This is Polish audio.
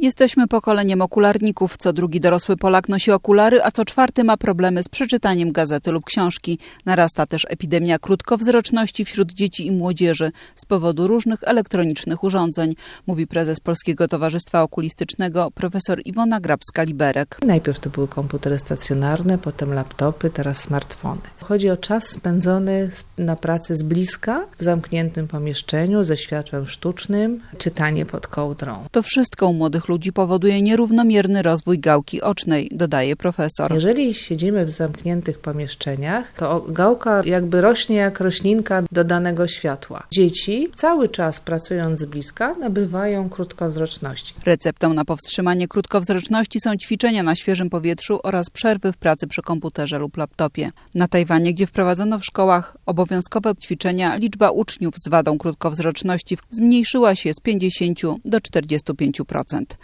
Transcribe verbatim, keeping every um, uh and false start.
Jesteśmy pokoleniem okularników. Co drugi dorosły Polak nosi okulary, a co czwarty ma problemy z przeczytaniem gazety lub książki. Narasta też epidemia krótkowzroczności wśród dzieci i młodzieży z powodu różnych elektronicznych urządzeń, mówi prezes Polskiego Towarzystwa Okulistycznego profesor Iwona Grabska-Liberek. Najpierw to były komputery stacjonarne, potem laptopy, teraz smartfony. Chodzi o czas spędzony na pracy z bliska, w zamkniętym pomieszczeniu, ze światłem sztucznym, czytanie pod kołdrą. To wszystko u młodych ludzi powoduje nierównomierny rozwój gałki ocznej, dodaje profesor. Jeżeli siedzimy w zamkniętych pomieszczeniach, to gałka jakby rośnie jak roślinka do danego światła. Dzieci cały czas pracując z bliska nabywają krótkowzroczności. Receptą na powstrzymanie krótkowzroczności są ćwiczenia na świeżym powietrzu oraz przerwy w pracy przy komputerze lub laptopie. Na Tajwanie, gdzie wprowadzono w szkołach obowiązkowe ćwiczenia, liczba uczniów z wadą krótkowzroczności zmniejszyła się z pięćdziesięciu do czterdziestu pięciu procent.